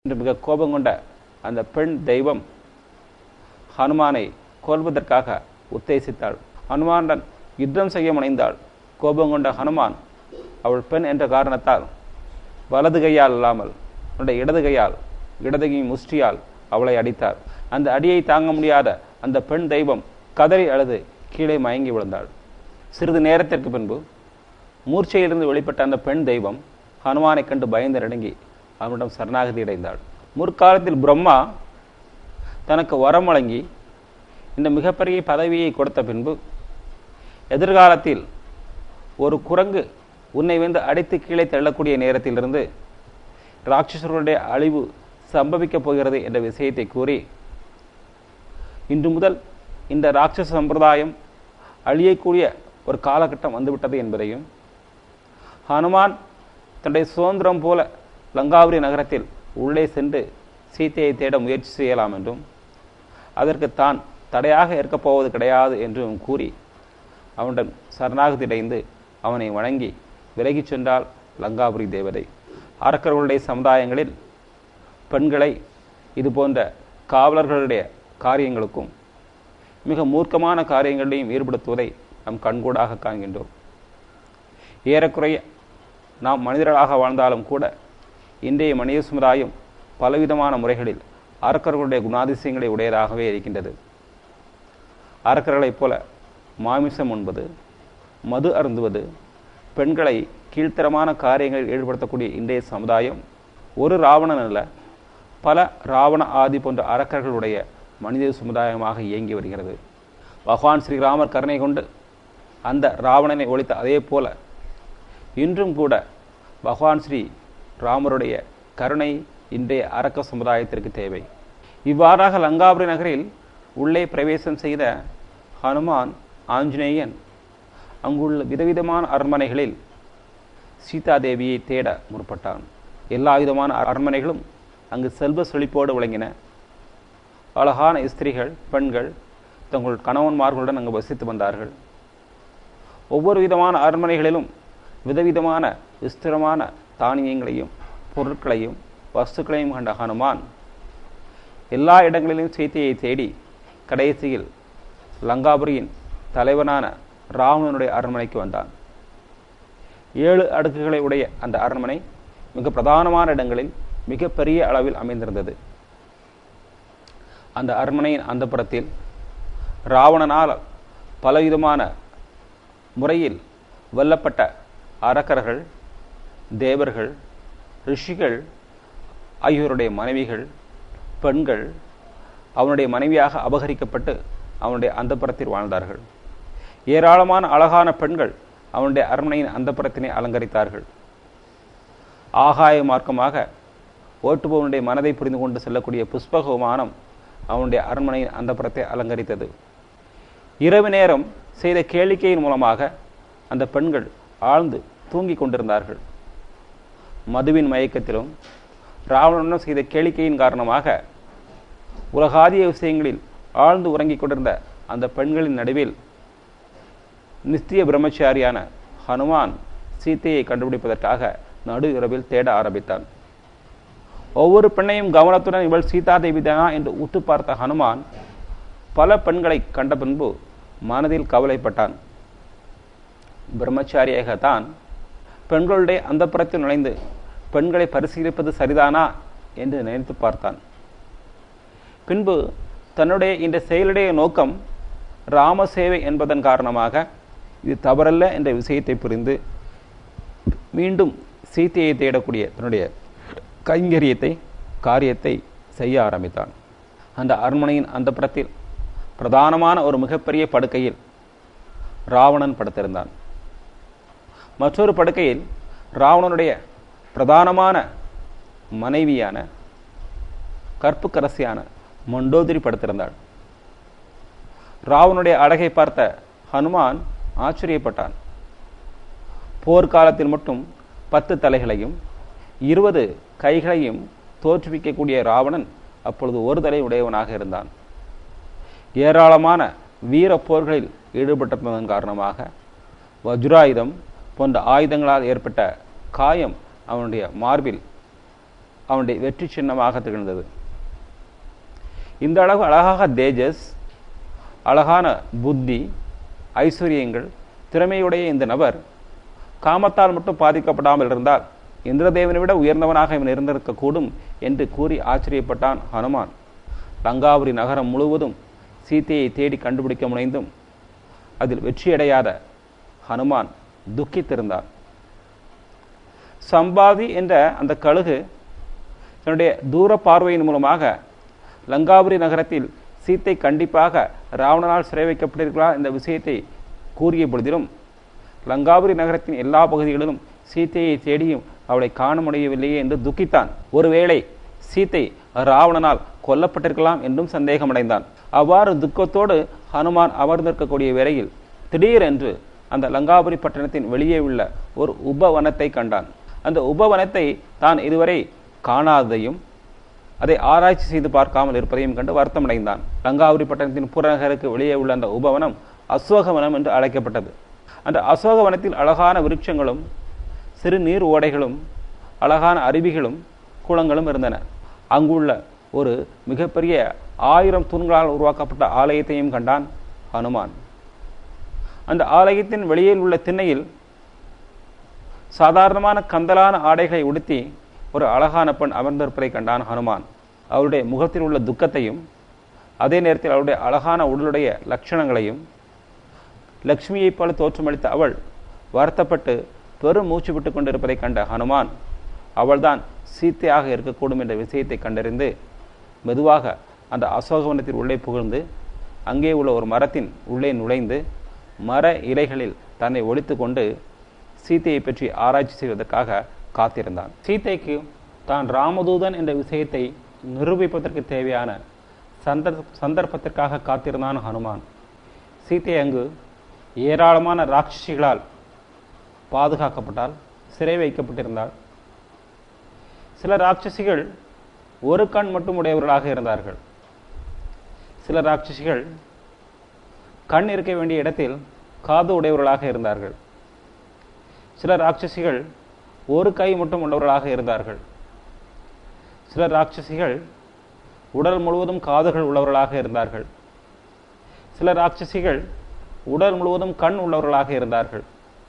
என்று மிக கோபம் கொண்ட அந்த பெண் தெய்வம் ஹனுமானை கொல்வதற்காக உத்தேசித்தாள். ஹனுமானுடன் யுத்தம் செய்ய முனைந்தாள். கோபம் கொண்ட ஹனுமான் அவள் பெண் என்ற காரணத்தால் வலது கையால் இல்லாமல் அவனுடைய இடது கையால் இடது கை முஷ்டியால் அவளை அடித்தார். அந்த அடியை தாங்க முடியாத அந்த பெண் தெய்வம் கதறி அழுது கீழே மயங்கி விழுந்தாள். சிறிது நேரத்திற்கு பின்பு மூர்ச்சையிலிருந்து வெளிப்பட்ட அந்த பெண் தெய்வம் ஹனுமானை கண்டு பயந்து நடுங்கி அவனிடம் சரணாகதி அடைந்தாள். முற்காலத்தில் பிரம்மா தனக்கு வரம் வழங்கி இந்த மிகப்பெரிய பதவியை கொடுத்த பின்பு எதிர்காலத்தில் ஒரு குரங்கு உன்னை வந்து அடித்து கீழே தள்ளக்கூடிய நேரத்திலிருந்து ராட்சசர்களுடைய அழிவு சம்பவிக்கப் போகிறது என்ற விஷயத்தை கூறி, இன்று முதல் இந்த ராட்சச சம்பிரதாயம் அழியக்கூடிய ஒரு காலகட்டம் வந்துவிட்டது என்பதையும், ஹனுமான் தன்னுடைய சுதந்திரம் போல லங்காபுரி நகரத்தில் உள்ளே சென்று சீத்தையை தேட முயற்சி செய்யலாம் என்றும், அதற்கு தான் தடையாக இருக்கப் போவது கிடையாது என்றும் கூறி அவனுடன் சரணாகதி அடைந்து அவனை வணங்கி விலகிச் சென்றால் லங்காபுரி தேவதை. அரக்கர்களுடைய சமுதாயங்களில் பெண்களை இது போன்ற காவலர்களுடைய காரியங்களுக்கும் மிக மூர்க்கமான காரியங்களையும் ஈடுபடுத்துவதை நம் கண்கூடாக காண்கின்றோம். ஏறக்குறைய நாம் மனிதர்களாக வாழ்ந்தாலும் கூட இன்றைய மனித சமுதாயம் பலவிதமான முறைகளில் அரக்கர்களுடைய குணாதிசயங்களை உடையதாகவே இருக்கின்றது. அரக்கர்களைப் போல மாமிசம் உண்பது, மது அருந்துவது, பெண்களை கீழ்த்தரமான காரியங்களில் ஈடுபடுத்தக்கூடிய இன்றைய சமுதாயம் ஒரு ராவணன் அல்ல, பல ராவண ஆதி போன்ற அரக்கர்களுடைய மனித சமுதாயமாக இயங்கி வருகிறது. பகவான் ஸ்ரீராமர் கருணை கொண்டு அந்த ராவணனை ஒழித்த அதே போல இன்றும் கூட பகவான் ஸ்ரீ ராமருடைய கருணை இன்றைய அரக்க சமுதாயத்திற்கு தேவை. இவ்வாறாக லங்காபுரி நகரில் உள்ளே பிரவேசம் செய்த ஹனுமான் ஆஞ்சநேயன் அங்குள்ள விதவிதமான அரண்மனைகளில் சீதாதேவியை தேட முற்பட்டான். எல்லா விதமான அரண்மனைகளும் அங்கு செல்வ செழிப்போடு விளங்கின. அழகான ஸ்திரீகள், பெண்கள் தங்கள் கணவன்மார்களுடன் அங்கு வசித்து வந்தார்கள். ஒவ்வொரு விதமான அரண்மனைகளிலும் விதவிதமான விஸ்திரமான தானியங்களையும் பொருட்களையும் வஸ்துக்களையும் கண்ட ஹனுமான் எல்லா இடங்களிலும் சீத்தையை தேடி கடைசியில் லங்காபுரியின் தலைவனான ராவணனுடைய அரண்மனைக்கு வந்தான். 7 அடுக்குகளை உடைய அந்த அரண்மனை மிக பிரதானமான இடங்களில் மிக பெரிய அளவில் அமைந்திருந்தது. அந்த அரண்மனையின் அந்தப்புறத்தில் ராவணனால் பலவிதமான முறையில் வெல்லப்பட்ட அரக்கர்கள், தேவர்கள், ரிஷிகள் ஆகியோருடைய மனைவிகள், பெண்கள் அவனுடைய மனைவியாக அபகரிக்கப்பட்டு அவனுடைய அந்தப்புறத்தில் வாழ்ந்தார்கள். ஏராளமான அழகான பெண்கள் அவனுடைய அரண்மனையின் அந்தப்புறத்தினை அலங்கரித்தார்கள். ஆகாய மார்க்கமாக ஓட்டுபவனுடைய மனதை புரிந்து கொண்டு செல்லக்கூடிய புஷ்பக விமானம் அவனுடைய அரண்மனையின் அந்தப்புறத்தை அலங்கரித்தது. இரவு நேரம் செய்த கேளிக்கையின் மூலமாக அந்த பெண்கள் ஆழ்ந்து தூங்கிக் கொண்டிருந்தார்கள். மதுவின் மயக்கத்திலும் ராவணனும் செய்த கேளிக்கையின் காரணமாக உலகாதிய விஷயங்களில் ஆழ்ந்து உறங்கிக் கொண்டிருந்த அந்த பெண்களின் நடுவில் நித்திய பிரம்மச்சாரியான ஹனுமான் சீத்தையை கண்டுபிடிப்பதற்காக நடு இரவில் தேட ஆரம்பித்தான். ஒவ்வொரு பெண்ணையும் கவனத்துடன் இவள் சீதாதேவி தானா என்று உற்று பார்த்த ஹனுமான் பல பெண்களை கண்ட பின்பு மனதில் கவலைப்பட்டான். பிரம்மச்சாரியாகத்தான் பெண்களுடைய அந்தப்புறத்தில் நுழைந்து பெண்களை பரிசீலிப்பது சரிதானா என்று நினைத்து பார்த்தான். பின்பு தன்னுடைய இந்த செயலுடைய நோக்கம் ராம சேவை என்பதன் காரணமாக இது தவறல்ல என்ற விஷயத்தை புரிந்து மீண்டும் சீத்தையை தேடக்கூடிய தன்னுடைய காரியத்தை செய்ய ஆரம்பித்தான். அந்த அரண்மனையின் அந்தப்புறத்தில் பிரதானமான ஒரு மிகப்பெரிய படுக்கையில் ராவணன் படுத்திருந்தான். மற்றொரு படுக்கையில் ராவணனுடைய பிரதானமான மனைவியான கற்புக்கரசியான மண்டோதரி படுத்திருந்தாள். ராவனுடைய அழகை பார்த்த ஹனுமான் ஆச்சரியப்பட்டான். போர்க்காலத்தில் மட்டும் 10 தலைகளையும் 20 கைகளையும் தோற்றுவிக்கக்கூடிய ராவணன் அப்பொழுது ஒரு தலை உடையவனாக இருந்தான். ஏராளமான வீர போர்களில் ஈடுபட்டிருந்ததன் காரணமாக வஜ்ராயுதம் போன்ற ஆயுதங்களால் ஏற்பட்ட காயம் அவனுடைய மார்பில் அவனுடைய வெற்றி சின்னமாக திகழ்ந்தது. இந்த அளவு அழகாக தேஜஸ், அழகான புத்தி, ஐஸ்வர்யங்கள், திறமையுடைய இந்த நபர் காமத்தால் மட்டும் பாதிக்கப்படாமல் இருந்தால் இந்திரதேவனை விட உயர்ந்தவனாக இவன் இருந்திருக்கக்கூடும் என்று கூறி ஆச்சரியப்பட்டான் ஹனுமான். லங்காபுரி நகரம் முழுவதும் சீத்தையை தேடி கண்டுபிடிக்க முனைந்தும் அதில் வெற்றியடையாத ஹனுமான் துக்கித்திருந்தார். சம்பாதி என்ற அந்த கழுகு தன்னுடைய தூர பார்வையின் மூலமாக லங்காபுரி நகரத்தில் சீத்தை கண்டிப்பாக ராவணனால் சிறை வைக்கப்பட்டிருக்கிறார் என்ற விஷயத்தை கூறிய பொழுதிலும் லங்காபுரி நகரத்தின் எல்லா பகுதிகளிலும் சீத்தையை தேடியும் அவளை காண முடியவில்லையே என்று துக்கித்தான். ஒருவேளை சீத்தை ராவணனால் கொல்லப்பட்டிருக்கலாம் என்றும் சந்தேகமடைந்தான். அவ்வாறு துக்கத்தோடு ஹனுமான் அமர்ந்திருக்கக்கூடிய வேளையில் திடீரென்று அந்த லங்காபுரி பட்டணத்தின் வெளியே உள்ள ஒரு உபவனத்தை கண்டான். அந்த உபவனத்தை தான் இதுவரை காணாததையும் அதை ஆராய்ச்சி செய்து பார்க்காமல் இருப்பதையும் கண்டு வருத்தமடைந்தான். லங்காபுரி பட்டணத்தின் புறநகருக்கு வெளியே உள்ள அந்த உபவனம் அசோகவனம் என்று அழைக்கப்பட்டது. அந்த அசோகவனத்தில் அழகான விருட்சங்களும் சிறு நீர் ஓடைகளும் அழகான அருவிகளும் குளங்களும் இருந்தன. அங்குள்ள ஒரு மிகப்பெரிய 1000 தூண்களால் உருவாக்கப்பட்ட ஆலயத்தையும் கண்டான் ஹனுமான். அந்த ஆலயத்தின் வெளியில் உள்ள திண்ணையில் சாதாரணமான கந்தலான ஆடைகளை உடுத்தி ஒரு அழகான பெண் அமர்ந்திருப்பதை கண்டான் ஹனுமான். அவருடைய முகத்தில் உள்ள துக்கத்தையும் அதே நேரத்தில் அவருடைய அழகான உடலுடைய லட்சணங்களையும், லக்ஷ்மியைப் போல தோற்றமளித்த அவள் வருத்தப்பட்டு பெரும் மூச்சு விட்டு கொண்டிருப்பதை கண்ட ஹனுமான் அவள்தான் சீத்தையாக இருக்கக்கூடும் என்ற விஷயத்தை கண்டறிந்து மெதுவாக அந்த அசோகவனத்தில் உள்ளே புகழ்ந்து அங்கே உள்ள ஒரு மரத்தின் உள்ளே நுழைந்து மர இலைகளில் தன்னை ஒழித்து கொண்டு சீத்தையை பற்றி ஆராய்ச்சி செய்வதற்காக காத்திருந்தான். சீத்தைக்கு தான் ராமதூதன் என்ற விஷயத்தை நிரூபிப்பதற்கு தேவையான சந்தர்ப்பத்திற்காக காத்திருந்தான் ஹனுமான். சீத்தை அங்கு ஏராளமான ராட்சசிகளால் பாதுகாக்கப்பட்டால், சிறை வைக்கப்பட்டிருந்தாள். சில ராட்சசிகள் ஒரு கண் மட்டும் உடையவர்களாக இருந்தார்கள். சில ராட்சசிகள் கண் இருக்க வேண்டிய இடத்தில் காது உடையவர்களாக இருந்தார்கள். சில ராட்சசிகள் ஒரு கை மட்டும் உள்ளவர்களாக இருந்தார்கள். சில ராட்சசிகள் உடல் முழுவதும் காதுகள் உள்ளவர்களாக இருந்தார்கள். சில ராட்சசிகள் உடல் முழுவதும் கண் உள்ளவர்களாக இருந்தார்கள்.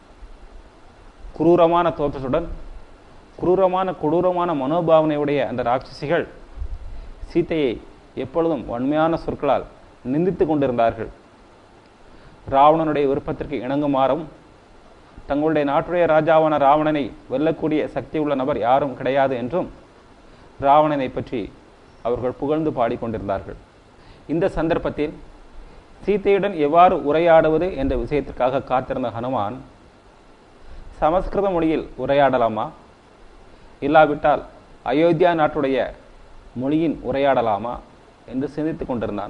குரூரமான தோற்றத்துடன் குரூரமான கொடூரமான மனோபாவனையுடைய அந்த ராட்சசிகள் சீத்தையை எப்பொழுதும் வன்மையான சொற்களால் நிந்தித்து கொண்டிருந்தார்கள். ராவணனுடைய விருப்பத்திற்கு இணங்குமாறும் தங்களுடைய நாட்டுடைய ராஜாவான ராவணனை வெல்லக்கூடிய சக்தி உள்ள நபர் யாரும் கிடையாது என்றும் ராவணனை பற்றி அவர்கள் புகழ்ந்து பாடிக்கொண்டிருந்தார்கள். இந்த சந்தர்ப்பத்தில் சீத்தையுடன் எவ்வாறு உரையாடுவது என்ற விஷயத்திற்காக காத்திருந்த ஹனுமான் சமஸ்கிருத மொழியில் உரையாடலாமா, இல்லாவிட்டால் அயோத்தியா நாட்டுடைய மொழியின் உரையாடலாமா என்று சிந்தித்துக் கொண்டிருந்தான்.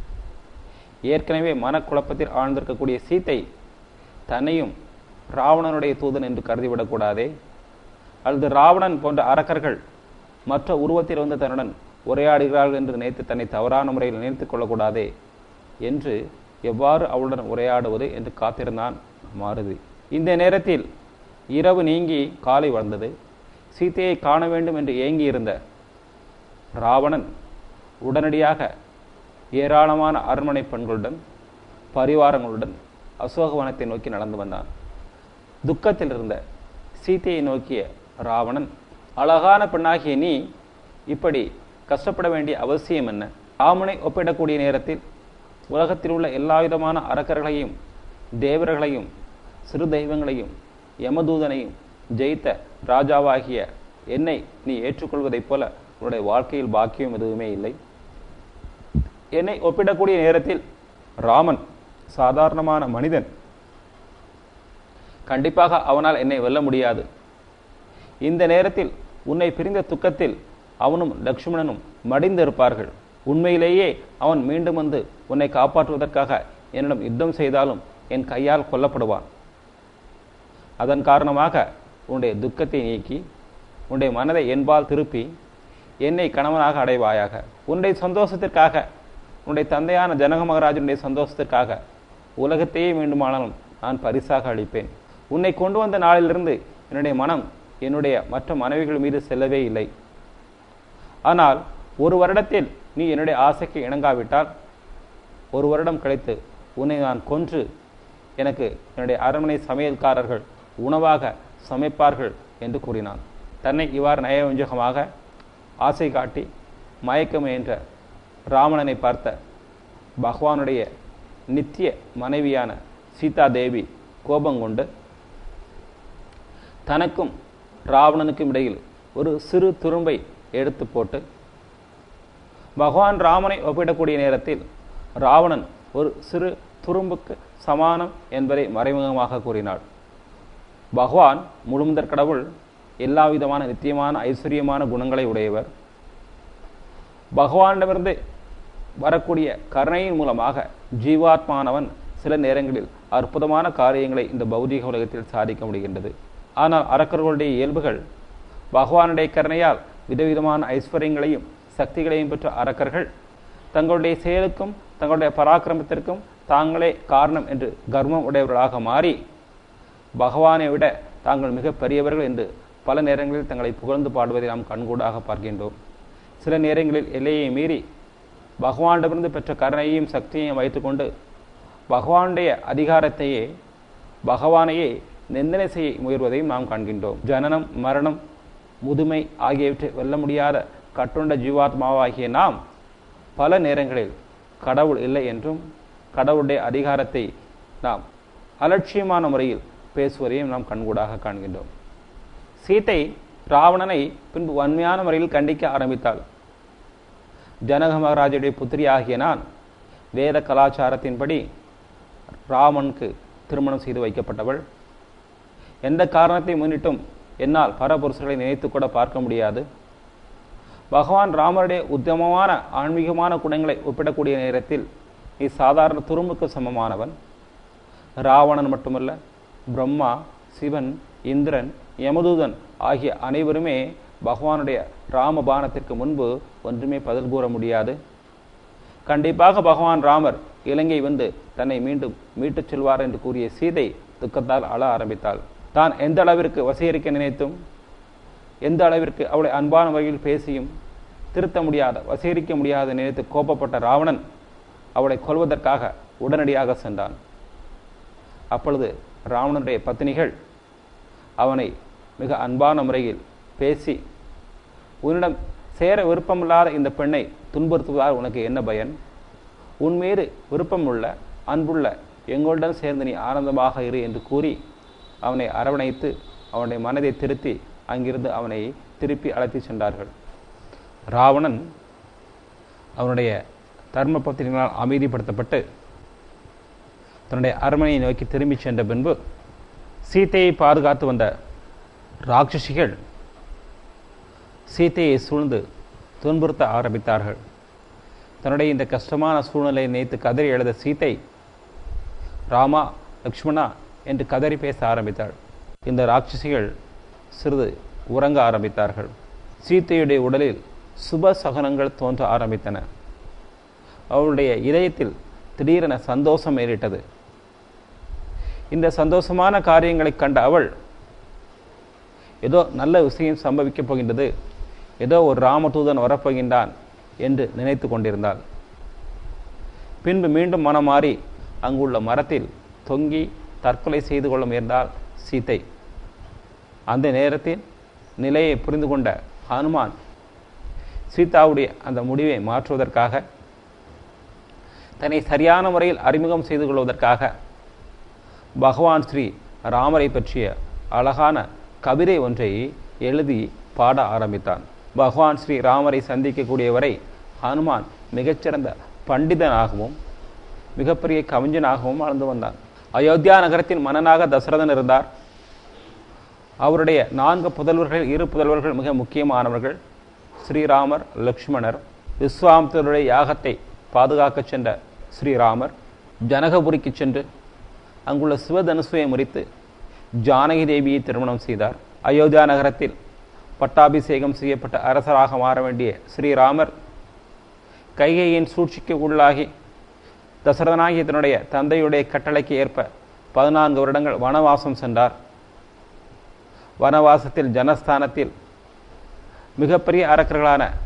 ஏற்கனவே மனக்குழப்பத்தில் ஆழ்ந்திருக்கக்கூடிய சீத்தை தன்னையும் ராவணனுடைய தூதன் என்று கருதிவிடக்கூடாதே, அல்லது ராவணன் போன்ற அரக்கர்கள் மற்ற உருவத்தில் வந்து தன்னுடன் உரையாடுகிறார்கள் என்று நினைத்து தன்னை தவறான முறையில் நினைத்துக் கொள்ளக்கூடாதே என்று எவ்வாறு அவளுடன் உரையாடுவது என்று காத்திருந்தான் மாருதி. இந்த நேரத்தில் இரவு நீங்கி காலை வந்தது. சீத்தையை காண வேண்டும் என்று ஏங்கி இருந்த ராவணன் உடனடியாக ஏராளமான அரண்மனை பெண்களுடன் பரிவாரங்களுடன் அசோகவனத்தை நோக்கி நடந்து வந்தான். துக்கத்தில் இருந்த சீத்தையை நோக்கிய ராவணன், அழகான பெண்ணாகிய நீ இப்படி கஷ்டப்பட வேண்டிய அவசியம் என்ன? ராமனை ஒப்பிடக்கூடிய நேரத்தில் உலகத்தில் உள்ள எல்லா விதமான அரக்கர்களையும் தேவர்களையும் சிறு தெய்வங்களையும் யமதூதனையும் ஜெயித்த ராஜாவாகிய என்னை நீ ஏற்றுக்கொள்வதைப் போல உன்னுடைய வாழ்க்கையில் பாக்கியம் எதுவுமே இல்லை. என்னை ஒப்பிடக்கூடிய நேரத்தில் ராமன் சாதாரணமான மனிதன். கண்டிப்பாக அவனால் என்னை வெல்ல முடியாது. இந்த நேரத்தில் உன்னை பிரிந்த துக்கத்தில் அவனும் லக்ஷ்மணனும் மடிந்திருப்பார்கள். உண்மையிலேயே அவன் மீண்டும் வந்து உன்னை காப்பாற்றுவதற்காக என்னிடம் யுத்தம் செய்தாலும் என் கையால் கொல்லப்படுவான். அதன் காரணமாக உன்னுடைய துக்கத்தை நீக்கி உன்னுடைய மனதை என்பால் திருப்பி என்னை கணவனாக அடைவாயாக. உன்னுடைய சந்தோஷத்திற்காக, உன்னுடைய தந்தையான ஜனக மகாராஜனுடைய சந்தோஷத்திற்காக உலகத்தையே வேண்டுமானாலும் நான் பரிசாக அளிப்பேன். உன்னை கொண்டு வந்த நாளிலிருந்து என்னுடைய மனம் என்னுடைய மற்ற மனைவிகள் மீது செல்லவே இல்லை. ஆனால் ஒரு வருடத்தில் நீ என்னுடைய ஆசைக்கு இணங்காவிட்டால் 1 வருடம் கழித்து உன்னை நான் கொன்று எனக்கு என்னுடைய அரண்மனை சமையல்காரர்கள் உணவாக சமைப்பார்கள் என்று கூறினான். தன்னை இவ்வாறு நயவஞ்சகமாக ஆசை காட்டி மயக்கம் என்ற ராவணனை பார்த்த பகவானுடைய நித்திய மனைவியான சீதா தேவி கோபங்கொண்டு தனக்கும் ராவணனுக்கும் இடையில் ஒரு சிறு துரும்பை எடுத்து போட்டு பகவான் ராமனை ஒப்பிடக்கூடிய நேரத்தில் ராவணன் ஒரு சிறு துரும்புக்கு சமானம் என்பதை மறைமுகமாக கூறினாள். பகவான் முழுமுதற் கடவுள், எல்லா விதமான நித்தியமான ஐஸ்வர்யமான குணங்களை உடையவர். பகவானிடமிருந்து வரக்கூடிய கருணையின் மூலமாக ஜீவாத்மானவன் சில நேரங்களில் அற்புதமான காரியங்களை இந்த பௌதிக உலகத்தில் சாதிக்க முடிகின்றது. ஆனால் அரக்கர்களுடைய இயல்புகள் பகவானுடைய கருணையால் விதவிதமான ஐஸ்வர்யங்களையும் சக்திகளையும் பெற்ற அரக்கர்கள் தங்களுடைய செயலுக்கும் தங்களுடைய பராக்கிரமத்திற்கும் தாங்களே காரணம் என்று கர்வம் உடையவர்களாக மாறி பகவானை விட தாங்கள் மிக பெரியவர்கள் என்று பல நேரங்களில் தங்களை புகழ்ந்து பாடுவதை நாம் கண்கூடாக பார்க்கின்றோம். சில நேரங்களில் எல்லையை மீறி பகவானிடமிருந்து பெற்ற கருணையையும் சக்தியையும் வைத்துக்கொண்டு பகவானுடைய அதிகாரத்தையே பகவானையே நிந்தனை செய்ய முயல்வதையும் நாம் காண்கின்றோம். ஜனனம், மரணம், முதுமை ஆகியவற்றை வெல்ல முடியாத கட்டுண்ட ஜீவாத்மாவாகிய நாம் பல நேரங்களில் கடவுள் இல்லை என்றும் கடவுளுடைய அதிகாரத்தை நாம் அலட்சியமான முறையில் பேசுவதையும் நாம் கண்கூடாக காண்கின்றோம். சீதை ராவணனை பின்பு வன்மையான முறையில் கண்டிக்க ஆரம்பித்தாள். ஜனக மகாராஜுடைய புத்திரி ஆகிய நான் வேத கலாச்சாரத்தின்படி ராமனுக்கு திருமணம் செய்து வைக்கப்பட்டவள். எந்த காரணத்தை முன்னிட்டும் என்னால் பரபுருஷர்களை நினைத்து கூட பார்க்க முடியாது. பகவான் ராமருடைய உத்தமமான ஆன்மீகமான குணங்களை ஒப்பிடக்கூடிய நேரத்தில் நீ சாதாரண துரும்புக்கு சமமானவன். ராவணன் மட்டுமல்ல, பிரம்மா, சிவன், இந்திரன், யமதூதன் ஆகிய அனைவருமே பகவானுடைய ராமபானத்திற்கு முன்பு ஒன்றுமே பதில் கூற முடியாது. கண்டிப்பாக பகவான் ராமர் இலங்கை வந்து தன்னை மீண்டும் மீட்டுச் செல்வார் என்று கூறிய சீதை துக்கத்தால் அழ ஆரம்பித்தாள். தான் எந்த அளவிற்கு வசீகரிக்க நினைத்தும் எந்த அளவிற்கு அவளை அன்பான வகையில் பேசியும் திருத்த முடியாத வசீகரிக்க முடியாத நினைத்து கோபப்பட்ட ராவணன் அவளை கொல்வதற்காக உடனடியாக சென்றான். அப்பொழுது ராவணனுடைய பத்தினிகள் அவனை மிக அன்பான முறையில் பேசி, உன்னிடம் சேர விருப்பமில்லாத இந்த பெண்ணை துன்புறுத்துவதால் உனக்கு என்ன பயன்? உன்மீது விருப்பமுள்ள அன்புள்ள எங்களுடன் சேர்ந்து நீ ஆனந்தமாக இரு என்று கூறி அவனை அரவணைத்து அவனுடைய மனதை திருத்தி அங்கிருந்து அவனை திருப்பி அழைத்து சென்றார்கள். ராவணன் அவனுடைய தர்ம பத்திரிகளால் அமைதிப்படுத்தப்பட்டு தன்னுடைய அரண்மனையை நோக்கி திரும்பி சென்ற பின்பு சீதையை பாதுகாத்து வந்த ராட்சசிகள் சீதையை சூழ்ந்து துன்புறுத்த ஆரம்பித்தார்கள். தன்னுடைய இந்த கஷ்டமான சூழ்நிலையை நினைத்து கதறி எழுத சீதை ராமா, லக்ஷ்மணா என்று கதறி பேச ஆரம்பித்தாள். இந்த ராட்சசிகள் சிறிது உறங்க ஆரம்பித்தார்கள். சீதையுடைய உடலில் சுப சகுனங்கள் தோன்ற ஆரம்பித்தன. அவளுடைய இதயத்தில் திடீரென சந்தோஷம் ஏறிட்டது. இந்த சந்தோஷமான காரியங்களை கண்ட அவள் ஏதோ நல்ல விஷயம் சம்பவிக்கப் போகின்றது, ஏதோ ஒரு ராமதூதன் வரப்போகின்றான் என்று நினைத்து கொண்டிருந்தாள். பின்பு மீண்டும் மனம் மாறி அங்குள்ள மரத்தில் தொங்கி தற்கொலை செய்து கொள்ள முயன்றாள் சீதை. அந்த நேரத்தில் நிலையை புரிந்து கொண்ட ஹனுமான் சீதாவுடைய அந்த முடிவை மாற்றுவதற்காக, தன்னை சரியான முறையில் அறிமுகம் செய்து கொள்வதற்காக பகவான் ஸ்ரீ ராமரை பற்றிய அழகான கவிதை ஒன்றை எழுதி பாட ஆரம்பித்தான். பகவான் ஸ்ரீ ராமரை சந்திக்கக்கூடியவரை ஹனுமான் மிகச்சிறந்த பண்டிதனாகவும் மிகப்பெரிய கவிஞனாகவும் வாழ்ந்து வந்தான். அயோத்தியா நகரத்தின் மன்னனாக தசரதன் இருந்தார். அவருடைய 4 புதல்வர்கள், 2 புதல்வர்கள் மிக முக்கியமானவர்கள். ஸ்ரீராமர், லக்ஷ்மணர். விஸ்வாமித்திரருடைய யாகத்தை பாதுகாக்க சென்ற ஸ்ரீராமர் ஜனகபுரிக்கு சென்று அங்குள்ள சிவதனுசுவை முறித்து ஜானகி தேவியை திருமணம் செய்தார். அயோத்தியா நகரத்தில் பட்டாபிஷேகம் செய்யப்பட்ட அரசராக மாற வேண்டிய ஸ்ரீராமர் கைகையின் சூழ்ச்சிக்கு உள்ளாகி தசரதனாகிய தன்னுடைய தந்தையுடைய கட்டளைக்கு ஏற்ப 14 வருடங்கள் வனவாசம் சென்றார். வனவாசத்தில் ஜனஸ்தானத்தில் மிகப்பெரிய அரக்கர்களான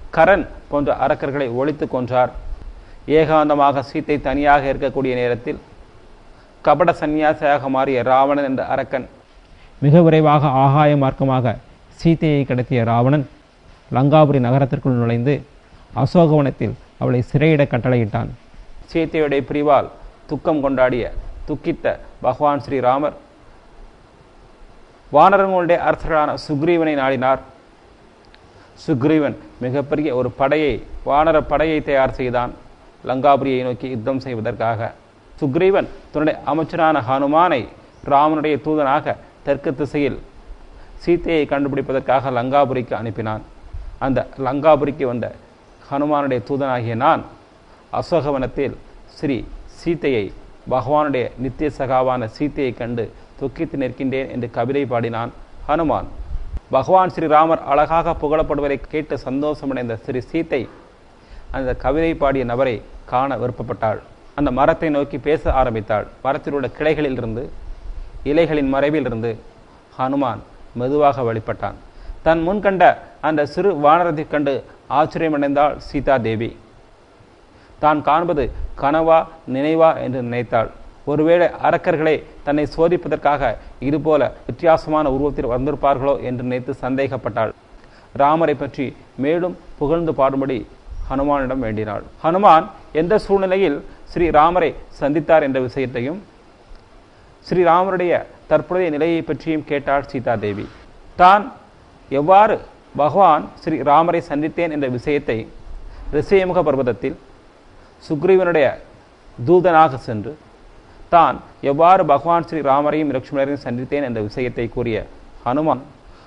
கரண் போன்ற அரக்கர்களை ஒழித்து கொன்றார். ஏகாந்தமாக சீத்தை தனியாக இருக்கக்கூடிய நேரத்தில் கபட சந்நியாசியாக மாறிய ராவணன் என்ற அரக்கன் மிக விரைவாக ஆகாய மார்க்கமாக சீத்தையை கடத்திய ராவணன் லங்காபுரி நகரத்திற்குள் நுழைந்து அசோகவனத்தில் அவளை சிறையிட கட்டளையிட்டான். சீத்தையுடைய பிரிவால் துக்கம் கொண்டாடிய துக்கித்த பகவான் ஸ்ரீராமர் வானரங்களுடைய அரசர்களான சுக்ரீவனை நாடினார். சுக்ரீவன் மிகப்பெரிய ஒரு வானர படையை தயார் செய்தான் லங்காபுரியை நோக்கி யுத்தம் செய்வதற்காக. சுக்ரீவன் தன்னுடைய அமைச்சரான ஹனுமானை ராமனுடைய தூதனாக தெற்கு திசையில் சீத்தையை கண்டுபிடிப்பதற்காக லங்காபுரிக்கு அனுப்பினான். அந்த லங்காபுரிக்கு வந்த ஹனுமானுடைய தூதனாகிய நான் அசோகவனத்தில் ஸ்ரீ சீத்தையை, பகவானுடைய நித்திய சகாவான சீத்தையை கண்டு துக்கித்து நிற்கின்றேன் என்று கவிதை பாடினான் ஹனுமான். பகவான் ஸ்ரீராமர் அழகாக புகழப்படுவதை கேட்டு சந்தோஷமடைந்த ஸ்ரீ சீத்தை அந்த கவிதை பாடிய நபரை காண விருப்பப்பட்டாள். அந்த மரத்தை நோக்கி பேச ஆரம்பித்தாள். மரத்திலுள்ள கிளைகளிலிருந்து, இலைகளின் மறைவிலிருந்து ஹனுமான் மெதுவாக வெளிப்பட்டான். தன் முன் கண்ட அந்த சிறு வானரத்தை கண்டு ஆச்சரியமடைந்தாள் சீதா தேவி. தான் காண்பது கனவா நினைவா என்று நினைத்தாள். ஒருவேளை அரக்கர்களே தன்னை சோதிப்பதற்காக இதுபோல வித்தியாசமான உருவத்தில் வந்திருப்பார்களோ என்று நினைத்து சந்தேகப்பட்டாள். ராமரை பற்றி மேலும் புகழ்ந்து பாடும்படி ஹனுமானிடம் வேண்டினாள். ஹனுமான் எந்த சூழ்நிலையில் ஸ்ரீராமரை சந்தித்தார் என்ற விஷயத்தையும் ஸ்ரீராமருடைய தற்போதைய நிலையை பற்றியும் கேட்டாள் சீதா தேவி. தான் எவ்வாறு பகவான் ஸ்ரீராமரை சந்தித்தேன் என்ற விஷயத்தை ரிஷியமுக பர்வதத்தில் சுக்ரீவனுடைய தூதனாக சென்று தான் எவ்வாறு பகவான் ஸ்ரீராமரையும் லட்சுமணரையும் சந்தித்தேன் என்ற விஷயத்தை கூறிய ஹனுமான்,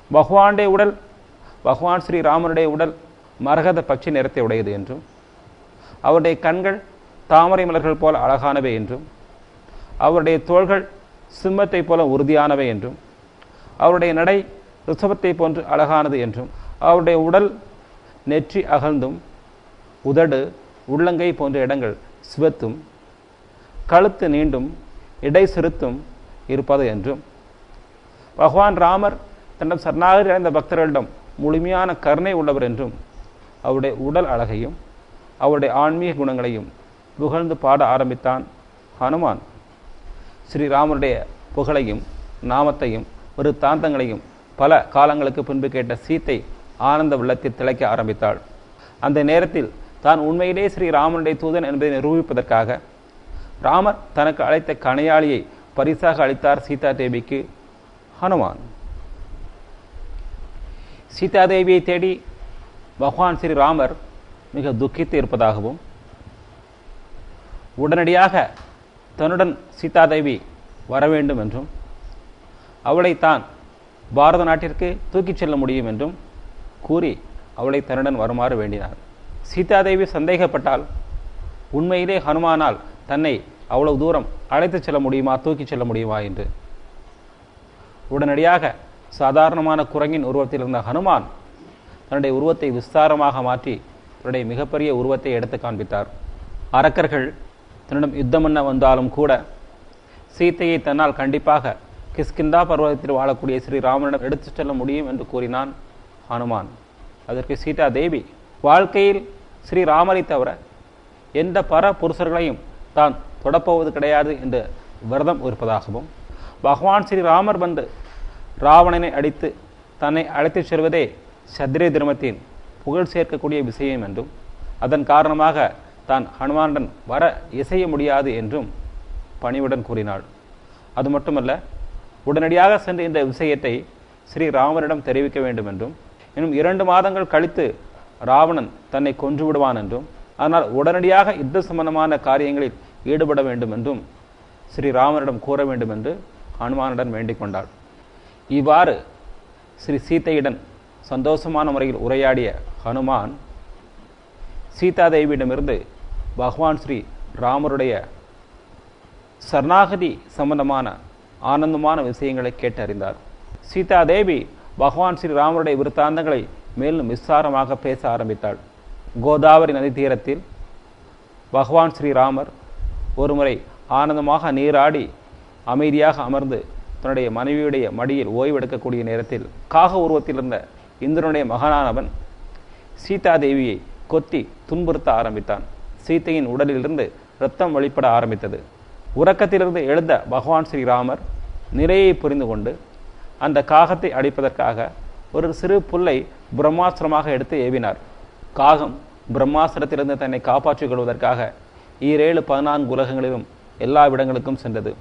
பகவான் ஸ்ரீராமனுடைய உடல் மரகத பச்சை நிறத்தை உடையது என்றும், அவருடைய கண்கள் தாமரை மலர்கள் போல அழகானவை என்றும், அவருடைய தோள்கள் சிம்மத்தை போல உறுதியானவை என்றும், அவருடைய நடை ரிஷபத்தை போன்று அழகானது என்றும், அவருடைய உடல் நெற்றி அகழ்ந்தும் உதடு உள்ளங்கை போன்ற இடங்கள் சிவத்தும் கழுத்து நீண்டும் இடை சிறுத்தும் இருப்பது என்றும், பகவான் ராமர் தன்னிடம் சரணாகதி அடைந்த பக்தர்களிடம் முழுமையான கருணை உள்ளவர் என்றும், அவருடைய உடல் அழகையும் அவருடைய ஆன்மீக குணங்களையும் புகழ்ந்து பாட ஆரம்பித்தான் ஹனுமான். ஸ்ரீராமருடைய புகழையும் நாமத்தையும் ஒரு தாந்தங்களையும் பல காலங்களுக்கு பின்பு கேட்ட சீத்தை ஆனந்த வெள்ளத்தில் திளைக்க ஆரம்பித்தாள். அந்த நேரத்தில் தான் உண்மையிலே ஸ்ரீராமனுடைய தூதன் என்பதை நிரூபிப்பதற்காக ராமர் தனக்கு அழைத்த கணையாளியை பரிசாக அளித்தார் சீதா தேவிக்கு ஹனுமான். சீதா தேவியை தேடி பகவான் ஸ்ரீராமர் மிக துக்கித்து இருப்பதாகவும், உடனடியாக தன்னுடன் சீதா தேவி வர வேண்டும் என்றும், அவளை தான் பாரத நாட்டிற்கு தூக்கிச் செல்ல முடியும் என்றும் கூறி அவளை தன்னுடன் வருமாறு வேண்டினார். சீதாதேவி சந்தேகப்பட்டால் உண்மையிலே ஹனுமானால் தன்னை அவ்வளவு தூரம் அழைத்து செல்ல முடியுமா, தூக்கிச் செல்ல முடியுமா என்று. உடனடியாக சாதாரணமான குரங்கின் உருவத்தில் இருந்த ஹனுமான் தன்னுடைய உருவத்தை விஸ்தாரமாக மாற்றி தன்னுடைய மிகப்பெரிய உருவத்தை எடுத்து காண்பித்தார். அரக்கர்கள் தன்னிடம் யுத்தம் பண்ண வந்தாலும் கூட சீத்தையை தன்னால் கண்டிப்பாக கிஷ்கிந்தா பர்வதத்தில் வாழக்கூடிய ஸ்ரீராமனிடம் எடுத்துச் செல்ல முடியும் என்று கூறினான் ஹனுமான். அதற்கு சீதா தேவி வாழ்க்கையில் ஸ்ரீராமரை தவிர எந்த பர புருஷர்களையும் தான் தொடப்போவது கிடையாது என்று விரதம் இருப்பதாகவும், பகவான் ஸ்ரீராமர் வந்து ராவணனை அடித்து தன்னை அழைத்துச் செல்வதே சத்திரிய தர்மத்தின் புகழ் சேர்க்கக்கூடிய விஷயம் என்றும், அதன் காரணமாக தான் ஹனுமானுடன் வர இசைய முடியாது என்றும் பணிவுடன் கூறினாள். அது மட்டுமல்ல, உடனடியாக சென்று இந்த விஷயத்தை ஸ்ரீராமரிடம் தெரிவிக்க வேண்டும் என்றும், இன்னும் 2 மாதங்கள் கழித்து ராவணன் தன்னை கொன்று விடுவான் என்றும், ஆனால் உடனடியாக யுத்த சம்பந்தமான காரியங்களில் ஈடுபட வேண்டும் என்றும் ஸ்ரீராமரிடம் கூற வேண்டும் என்று ஹனுமானுடன் வேண்டிக் கொண்டாள். இவ்வாறு ஸ்ரீ சீத்தையுடன் சந்தோஷமான முறையில் உரையாடிய ஹனுமான் சீதாதேவியிடமிருந்து பகவான் ஸ்ரீ ராமருடைய சரணாகதி சம்பந்தமான ஆனந்தமான விஷயங்களை கேட்டறிந்தார். சீதாதேவி பகவான் ஸ்ரீராமருடைய விருத்தாந்தங்களை மேலும் விஸ்தாரமாக பேச ஆரம்பித்தாள். கோதாவரி நதி தீரத்தில் பகவான் ஸ்ரீராமர் ஒருமுறை ஆனந்தமாக நீராடி அமைதியாக அமர்ந்து தன்னுடைய மனைவியுடைய மடியில் ஓய்வெடுக்கக்கூடிய நேரத்தில் காக உருவத்தில் இருந்த இந்திரனுடைய மகனானவன் சீதா தேவியை கொத்தி துன்புறுத்த ஆரம்பித்தான். சீதையின் உடலிலிருந்து இரத்தம் வெளிப்பட ஆரம்பித்தது. உறக்கத்திலிருந்து எழுந்த பகவான் ஸ்ரீராமர் நிறையை புரிந்து கொண்டு அந்த காகத்தை அடிப்பதற்காக ஒரு சிறு புல்லை பிரம்மாஸ்திரமாக எடுத்து ஏவினார். காகம் பிரம்மாஸ்திரத்திலிருந்து தன்னை காப்பாற்றிக் கொள்வதற்காக 14 உலகங்களிலும் எல்லா இடங்களுக்கும் சென்றது.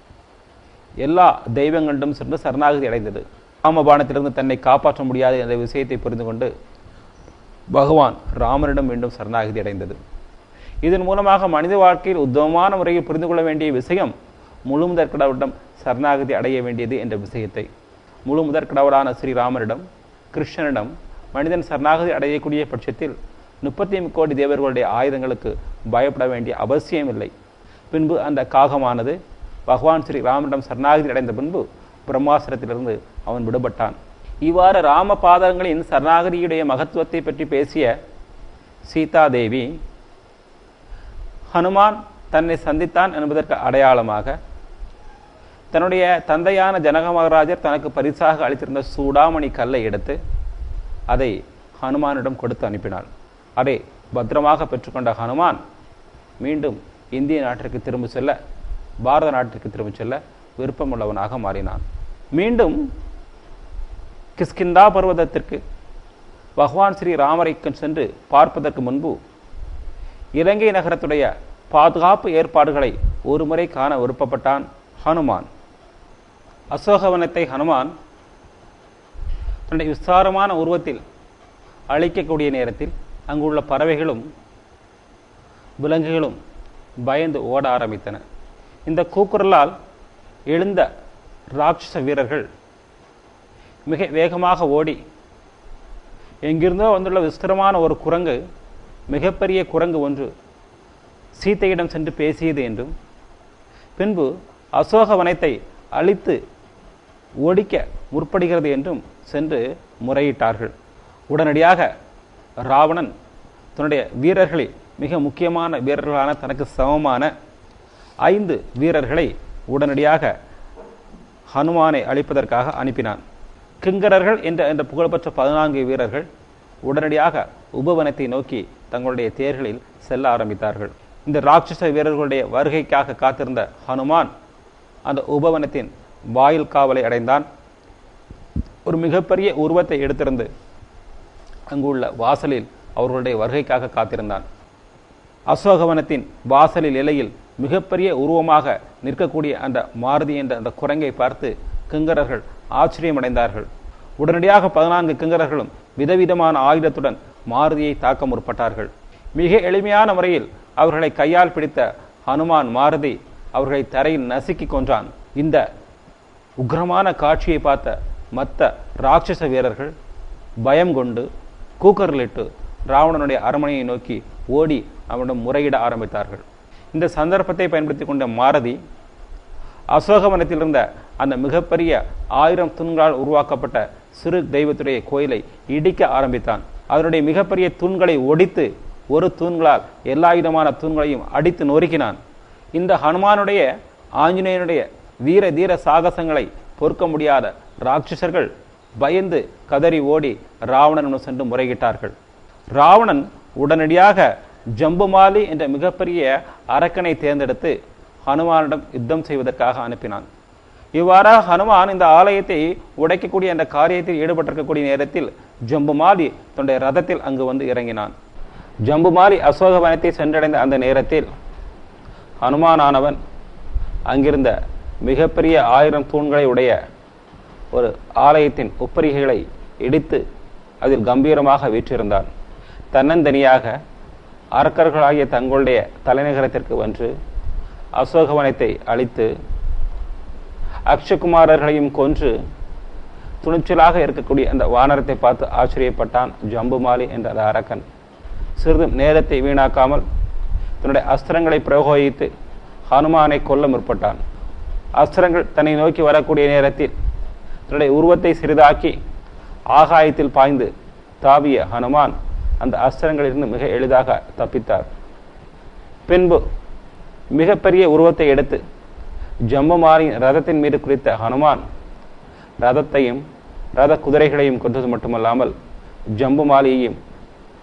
எல்லா தெய்வங்களிடம் சென்று சரணாகதி அடைந்தது. ராமபாணத்திலிருந்து தன்னை காப்பாற்ற முடியாது என்ற விஷயத்தை புரிந்து கொண்டு பகவான் ராமனிடம் மீண்டும் சரணாகதி அடைந்தது. இதன் மூலமாக மனித வாழ்க்கையில் உத்தமமான முறையில் புரிந்து கொள்ள வேண்டிய விஷயம் முழு முதற் கடவுளிடம் சரணாகதி அடைய வேண்டியது என்ற விஷயத்தை. முழு முதற் கடவுளான ஸ்ரீராமரிடம், கிருஷ்ணனிடம் மனிதன் சரணாகதி அடையக்கூடிய பட்சத்தில் 33 கோடி தேவர்களுடைய ஆயுதங்களுக்கு பயப்பட வேண்டிய அவசியம் இல்லை. பின்பு அந்த காகமானது பகவான் ஸ்ரீராமரிடம் சரணாகதி அடைந்த பின்பு பிரம்மாஸ்திரத்திலிருந்து அவன் விடுபட்டான். இவ்வாறு ராம பாதங்களின் சரணாகதியுடைய மகத்துவத்தை பற்றி பேசிய சீதா தேவி ஹனுமான் தன்னை சந்தித்தான் என்பதற்கு அடையாளமாக தன்னுடைய தந்தையான ஜனக மகாராஜர் தனக்கு பரிசாக அளித்திருந்த சூடாமணி கல்லை எடுத்து அதை ஹனுமானிடம் கொடுத்து அனுப்பினாள். அதை பத்திரமாக பெற்றுக்கொண்ட ஹனுமான் மீண்டும் இந்திய நாட்டிற்கு திரும்ப செல்ல, பாரத நாட்டிற்கு திரும்ப செல்ல விருப்பமுள்ளவனாக மாறினான். மீண்டும் கிஷ்கிந்தா பர்வதத்திற்கு பகவான் ஸ்ரீ ராமரை சென்று பார்ப்பதற்கு முன்பு இலங்கை நகரத்துடைய பாதுகாப்பு ஏற்பாடுகளை ஒரு முறை காண விருப்பப்பட்டான் ஹனுமான். அசோகவனத்தை ஹனுமான் தன்னுடைய விஸ்தாரமான உருவத்தில் அழிக்கக்கூடிய நேரத்தில் அங்குள்ள பறவைகளும் விலங்குகளும் பயந்து ஓட ஆரம்பித்தன. இந்த கூக்குரலால் எழுந்த ராட்சச வீரர்கள் மிக வேகமாக ஓடி எங்கிருந்தோ வந்துள்ள விஸ்தரமான ஒரு குரங்கு, மிகப்பெரிய குரங்கு ஒன்று சீதையிடம் சென்று பேசியது என்றும் பின்பு அசோகவனத்தை அழித்து ஒடிக்க முற்படுகிறது என்றும் சென்று முறையிட்டார்கள். உடனடியாக ராவணன் தன்னுடைய வீரர்களில் மிக முக்கியமான வீரர்களான தனக்கு சமமான 5 வீரர்களை உடனடியாக ஹனுமானை அழிப்பதற்காக அனுப்பினான். கிங்கரர்கள் என்ற புகழ்பெற்ற 14 வீரர்கள் உடனடியாக உபவனத்தை நோக்கி தங்களுடைய தேர்களில் செல்ல ஆரம்பித்தார்கள். இந்த ராட்சச வீரர்களுடைய வருகைக்காக காத்திருந்த ஹனுமான் அந்த உபவனத்தின் வாயில் காவலை அடைந்தான். ஒரு மிகப்பெரிய உருவத்தை எடுத்திருந்து அங்குள்ள வாசலில் அவர்களுடைய வருகைக்காக காத்திருந்தான். அசோகவனத்தின் வாசலில் இலையில் மிகப்பெரிய உருவமாக நிற்கக்கூடிய அந்த மாருதி என்ற அந்த குரங்கை பார்த்து கிங்கரர்கள் ஆச்சரியமடைந்தார்கள். உடனடியாக 14 கிங்கரர்களும் விதவிதமான ஆயுதத்துடன் மாருதியை தாக்க முற்பட்டார்கள். மிக எளிமையான முறையில் அவர்களை கையால் பிடித்த ஹனுமான் மாருதி அவர்களை தரையில் நசுக்கி கொன்றான். இந்த உக்ரமான காட்சியை பார்த்த மற்ற ராட்சச வீரர்கள் பயம் கொண்டு கூக்கர்லிட்டு ராவணனுடைய அரண்மனையை நோக்கி ஓடி அவனிடம் முறையிட ஆரம்பித்தார்கள். இந்த சந்தர்ப்பத்தை பயன்படுத்தி கொண்ட மாருதி அசோகவனத்தில் இருந்த அந்த மிகப்பெரிய 1000 தூண்களால் உருவாக்கப்பட்ட சிறு தெய்வத்துடைய கோயிலை இடிக்க ஆரம்பித்தான். அதனுடைய மிகப்பெரிய தூண்களை ஒடித்து ஒரு தூண்களால் எல்லா விதமான தூண்களையும் அடித்து நொறுக்கினான். இந்த ஹனுமானுடைய ஆஞ்சநேயனுடைய வீர தீர சாகசங்களை பொறுக்க முடியாத ராட்சசர்கள் பயந்து கதறி ஓடி ராவணனுடன் சென்று முறையிட்டார்கள். ராவணன் உடனடியாக ஜம்புமாலி என்ற மிகப்பெரிய அரக்கனை தேர்ந்தெடுத்து ஹனுமானிடம் யுத்தம் செய்வதற்காக அனுப்பினான். இவ்வாறாக ஹனுமான் இந்த ஆலயத்தை உடைக்கக்கூடிய அந்த காரியத்தில் ஈடுபட்டிருக்கக்கூடிய நேரத்தில் ஜம்புமாலி தன்னுடைய ரதத்தில் அங்கு வந்து இறங்கினான். ஜம்புமாலி அசோகவனத்தை சென்றடைந்த அந்த நேரத்தில் ஹனுமானானவன் அங்கிருந்த மிகப்பெரிய 1000 தூண்களை உடைய ஒரு ஆலயத்தின் உப்பரிகைகளை இடித்து அதில் கம்பீரமாக வீற்றிருந்தான். தன்னந்தனியாக அரக்கர்களாகிய தங்களுடைய தலைநகரத்திற்கு வென்று அசோகவனத்தை அழித்து அக்ஷகுமாரர்களையும் கொன்று துணிச்சலாக இருக்கக்கூடிய அந்த வானரத்தை பார்த்து ஆச்சரியப்பட்டான் ஜம்புமாலி என்ற அந்த அரக்கன். சிறிதும் நேரத்தை வீணாக்காமல் தன்னுடைய அஸ்திரங்களை பிரயோகித்து ஹனுமானை கொல்ல முற்பட்டான். அஸ்திரங்கள் தன்னை நோக்கி வரக்கூடிய நேரத்தில் தன்னுடைய உருவத்தை சிறிதாக்கி ஆகாயத்தில் பாய்ந்து தாவிய ஹனுமான் அந்த அஸ்திரங்களிலிருந்து மிக எளிதாக தப்பித்தார். பின்பு மிகப்பெரிய உருவத்தை எடுத்து ஜம்புமாலியின் ரதத்தின் மீது குறித்த ஹனுமான் ரதத்தையும் ரத குதிரைகளையும் கொன்றது மட்டுமல்லாமல் ஜம்புமாலியையும்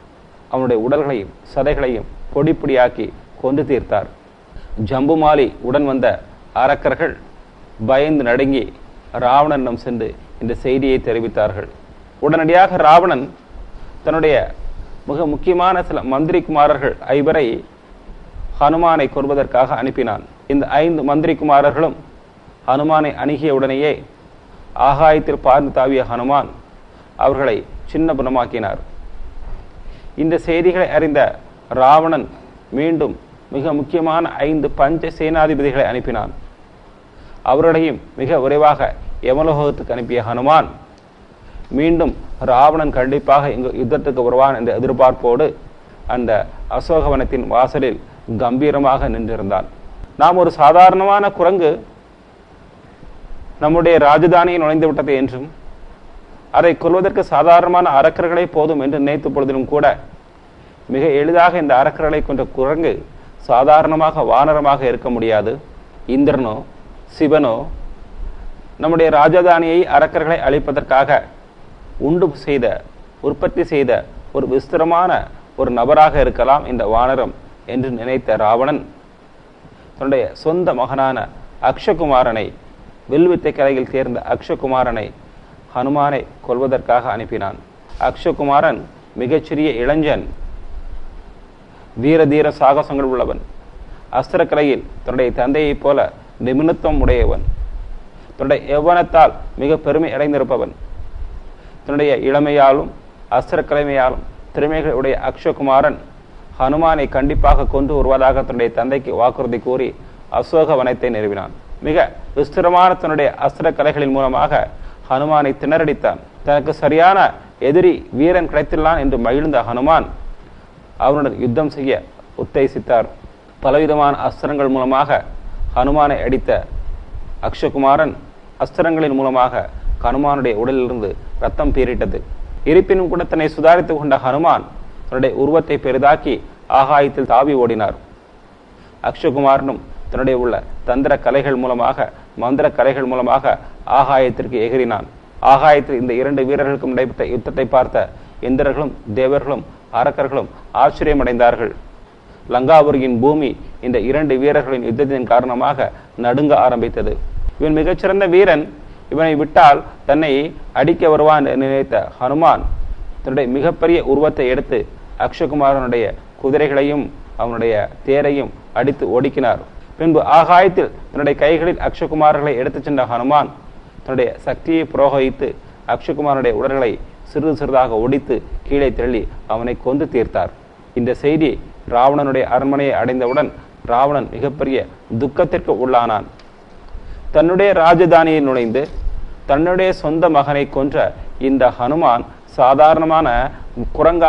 அவனுடைய உடல்களையும் சதைகளையும் பொடி பொடியாக்கி கொண்டு தீர்த்தார். ஜம்புமாலி உடன் வந்த அரக்கர்கள் பயந்து நடுங்கி ராவணனிடம் சென்று இந்த செய்தியை தெரிவித்தார்கள். உடனடியாக ராவணன் தன்னுடைய மிக முக்கியமான சில மந்திரி குமாரர்கள் 5 ஹனுமானை கொல்வதற்காக அனுப்பினான். இந்த 5 மந்திரி குமாரர்களும் ஹனுமானை அணுகிய உடனேயே ஆகாயத்தில் பார்த்து தாவிய ஹனுமான் அவர்களை சின்ன புனமாக்கினார். இந்த செய்திகளை அறிந்த ராவணன் மீண்டும் மிக முக்கியமான 5 பஞ்ச சேனாதிபதிகளை அனுப்பினான். அவர்களையும் மிக விரைவாக யமலோகத்துக்கு அனுப்பிய ஹனுமான் மீண்டும் ராவணன் கண்டிப்பாக இங்கு யுத்தத்துக்கு வருவான் என்ற எதிர்பார்ப்போடு அந்த அசோகவனத்தின் வாசலில் கம்பீரமாக நின்றிருந்தான். நாம் ஒரு சாதாரணமான குரங்கு நம்முடைய ராஜதானியில் நுழைந்து விட்டது என்றும் அதை கொல்வதற்கு சாதாரணமான அரக்கர்களே போதும் என்று நினைத்த பொழுதிலும் கூட மிக எளிதாக இந்த அரக்கர்களை கொண்ட குரங்கு சாதாரணமாக வானரமாக இருக்க முடியாது. இந்திரனோ சிவனோ நம்முடைய ராஜதானியை அரக்கர்களை அழிப்பதற்காக உற்பத்தி செய்த ஒரு விஸ்திரமான ஒரு நபராக இருக்கலாம் இந்த வானரம் என்று நினைத்த ராவணன் தன்னுடைய சொந்த மகனான அக்ஷகுமாரனை, வில்வித்தை கலையில் தேர்ந்த அக்ஷகுமாரனை ஹனுமானை கொல்வதற்காக அனுப்பினான். அக்ஷகுமாரன் மிகச்சிறிய இளைஞன், வீர தீர சாகசங்கள் உள்ளவன், அஸ்திரக்கலையில் தன்னுடைய தந்தையைப் போல நிபுணத்துவம் உடையவன், தன்னுடைய யௌவனத்தால் மிக பெருமை அடைந்திருப்பவன். தன்னுடைய இளமையாலும் அஸ்திரக்கலைமையாலும் திறமைகள் உடைய அக்ஷகுமாரன் ஹனுமானை கண்டிப்பாக கொண்டு வருவதாக தன்னுடைய தந்தைக்கு வாக்குறுதி கூறி அசோக வனத்தை நிறுவினான். மிக விஸ்திரமான தன்னுடைய அஸ்திர கலைகளின் மூலமாக ஹனுமானை திணறடித்தான். தனக்கு சரியான எதிரி வீரன் கிடைத்துள்ளான் என்று மகிழ்ந்த ஹனுமான் அவனுடன் யுத்தம் செய்ய உத்தேசித்தார். பலவிதமான அஸ்திரங்கள் மூலமாக ஹனுமானை அடித்த அக்ஷகுமாரன் அஸ்திரங்களின் மூலமாக ஹனுமானுடைய உடலிலிருந்து ரத்தம் பீரிட்டது. இருப்பினும் கூட தன்னை சுதாரித்துக் கொண்ட ஹனுமான் தன்னுடைய உருவத்தை பெரிதாக்கி ஆகாயத்தில் தாவி ஓடினார். அக்ஷகுமாரனும் தன்னுடைய உள்ள தந்திர கலைகள் மூலமாக மந்திர கலைகள் மூலமாக ஆகாயத்திற்கு எகிரினான். ஆகாயத்தில் இந்த 2 வீரர்களுக்கும் நடைபெற்ற யுத்தத்தை பார்த்த இந்திரர்களும் தேவர்களும் அரக்கர்களும் ஆச்சரியமடைந்தார்கள். லங்காபுரியின் பூமி இந்த 2 வீரர்களின் யுத்தத்தின் காரணமாக நடுங்க ஆரம்பித்தது. இவன் மிகச்சிறந்த வீரன், இவனை விட்டால் தன்னை அடிக்க வருவான் நினைத்த ஹனுமான் தன்னுடைய மிகப்பெரிய உருவத்தை எடுத்து அக்ஷகுமாரனுடைய குதிரைகளையும் அவனுடைய தேரையும் அடித்து ஒடுக்கினார். பின்பு ஆகாயத்தில் தன்னுடைய கைகளில் அக்ஷகுமாரர்களை எடுத்துச் சென்ற ஹனுமான் தன்னுடைய சக்தியை புரோகித்து அக்ஷகுமாரனுடைய உடல்களை சிறிது சிறிதாக ஒடித்து கீழே தள்ளி அவனை கொண்டு தீர்த்தார். இந்த செய்தி ராவணனுடைய அரண்மனையை அடைந்தவுடன் ராவணன் மிகப்பெரிய துக்கத்திற்கு உள்ளானான். தன்னுடைய ராஜதானியில் நுழைந்து தன்னுடைய சொந்த மகனை கொன்ற இந்த ஹனுமான் சாதாரணமான குரங்கா